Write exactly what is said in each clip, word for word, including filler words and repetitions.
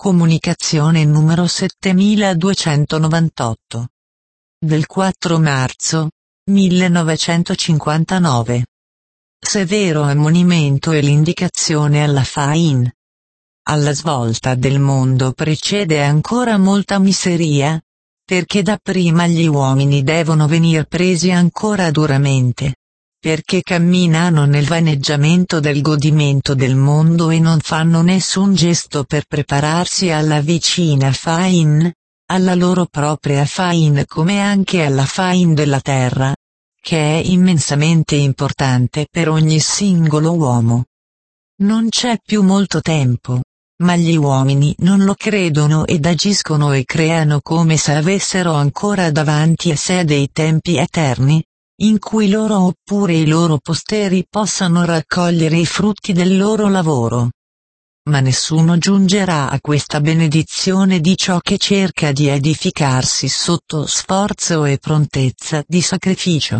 Comunicazione numero settemiladuecentonovantotto. Del quattro marzo, millenovecentocinquantanove. Severo ammonimento e l'indicazione alla Fain. Alla svolta del mondo precede ancora molta miseria, perché dapprima gli uomini devono venir presi ancora duramente, perché camminano nel vaneggiamento del godimento del mondo e non fanno nessun gesto per prepararsi alla vicina Fain, alla loro propria Fain come anche alla Fain della terra, che è immensamente importante per ogni singolo uomo. Non c'è più molto tempo, ma gli uomini non lo credono ed agiscono e creano come se avessero ancora davanti a sé dei tempi eterni, in cui loro oppure i loro posteri possano raccogliere i frutti del loro lavoro. Ma nessuno giungerà a questa benedizione di ciò che cerca di edificarsi sotto sforzo e prontezza di sacrificio.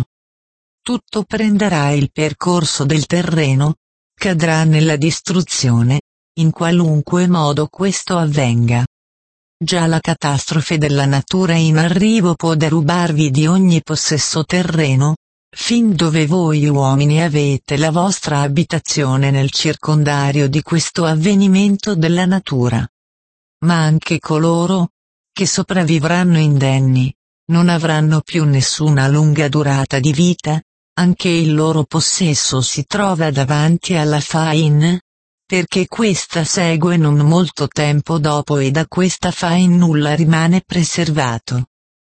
Tutto prenderà il percorso del terreno, cadrà nella distruzione, in qualunque modo questo avvenga. Già la catastrofe della natura in arrivo può derubarvi di ogni possesso terreno, fin dove voi uomini avete la vostra abitazione nel circondario di questo avvenimento della natura. Ma anche coloro, che sopravvivranno indenni, non avranno più nessuna lunga durata di vita, anche il loro possesso si trova davanti alla Fain, perché questa segue non molto tempo dopo e da questa Fain nulla rimane preservato.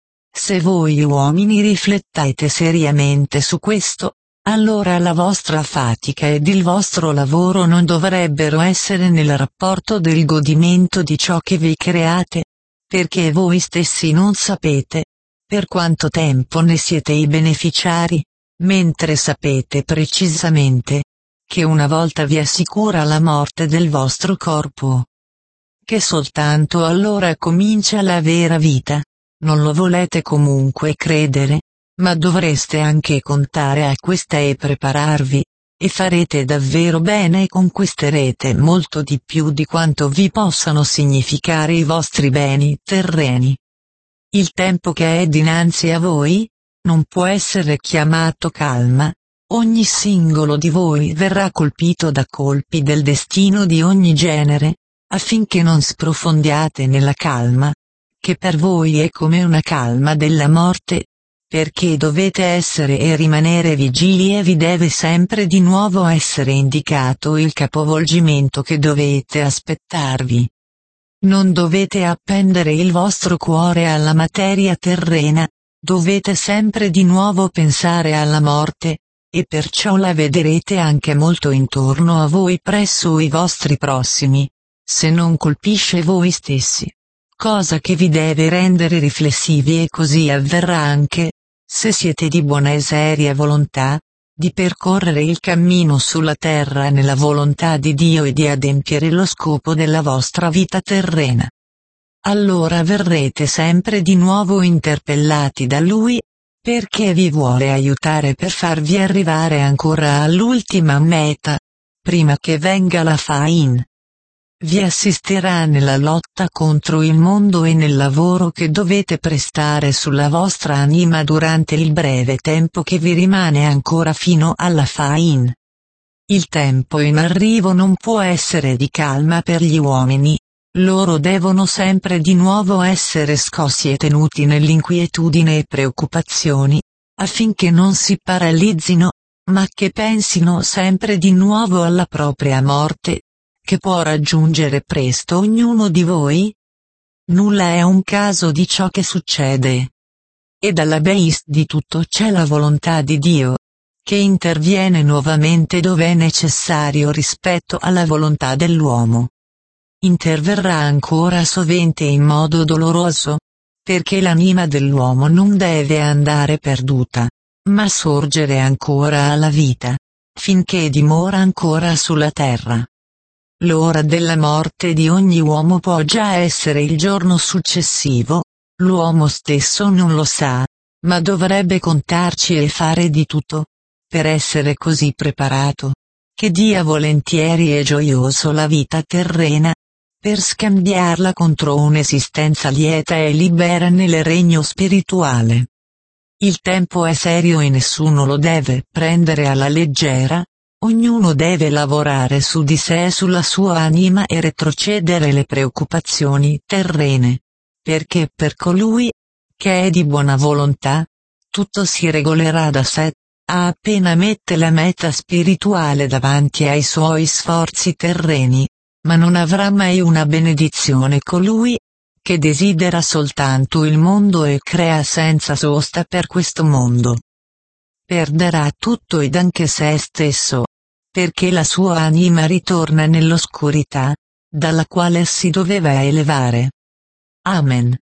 Se voi uomini riflettete seriamente su questo, allora la vostra fatica ed il vostro lavoro non dovrebbero essere nel rapporto del godimento di ciò che vi create, perché voi stessi non sapete, per quanto tempo ne siete i beneficiari, mentre sapete precisamente, che una volta vi assicura la morte del vostro corpo. Che soltanto allora comincia la vera vita. Non lo volete comunque credere, ma dovreste anche contare a questa e prepararvi, e farete davvero bene e conquisterete molto di più di quanto vi possano significare i vostri beni terreni. Il tempo che è dinanzi a voi, non può essere chiamato calma, ogni singolo di voi verrà colpito da colpi del destino di ogni genere, affinché non sprofondiate nella calma, che per voi è come una calma della morte, perché dovete essere e rimanere vigili e vi deve sempre di nuovo essere indicato il capovolgimento che dovete aspettarvi. Non dovete appendere il vostro cuore alla materia terrena, dovete sempre di nuovo pensare alla morte, e perciò la vedrete anche molto intorno a voi presso i vostri prossimi, se non colpisce voi stessi. Cosa che vi deve rendere riflessivi e così avverrà anche, se siete di buona e seria volontà, di percorrere il cammino sulla terra nella volontà di Dio e di adempiere lo scopo della vostra vita terrena. Allora verrete sempre di nuovo interpellati da Lui, perché vi vuole aiutare per farvi arrivare ancora all'ultima meta, prima che venga la Fain. Vi assisterà nella lotta contro il mondo e nel lavoro che dovete prestare sulla vostra anima durante il breve tempo che vi rimane ancora fino alla Fain. Il tempo in arrivo non può essere di calma per gli uomini, loro devono sempre di nuovo essere scossi e tenuti nell'inquietudine e preoccupazioni, affinché non si paralizzino, ma che pensino sempre di nuovo alla propria morte, che può raggiungere presto ognuno di voi? Nulla è un caso di ciò che succede. Ed alla base di tutto c'è la volontà di Dio, che interviene nuovamente dove è necessario rispetto alla volontà dell'uomo. Interverrà ancora sovente in modo doloroso, perché l'anima dell'uomo non deve andare perduta, ma sorgere ancora alla vita, finché dimora ancora sulla terra. L'ora della morte di ogni uomo può già essere il giorno successivo, l'uomo stesso non lo sa, ma dovrebbe contarci e fare di tutto, per essere così preparato, che dia volentieri e gioioso la vita terrena, per scambiarla contro un'esistenza lieta e libera nel regno spirituale. Il tempo è serio e nessuno lo deve prendere alla leggera, ognuno deve lavorare su di sé e sulla sua anima e retrocedere le preoccupazioni terrene, perché per colui che è di buona volontà, tutto si regolerà da sé, a appena mette la meta spirituale davanti ai suoi sforzi terreni, ma non avrà mai una benedizione colui che desidera soltanto il mondo e crea senza sosta per questo mondo. Perderà tutto ed anche se stesso, perché la sua anima ritorna nell'oscurità, dalla quale si doveva elevare. Amen.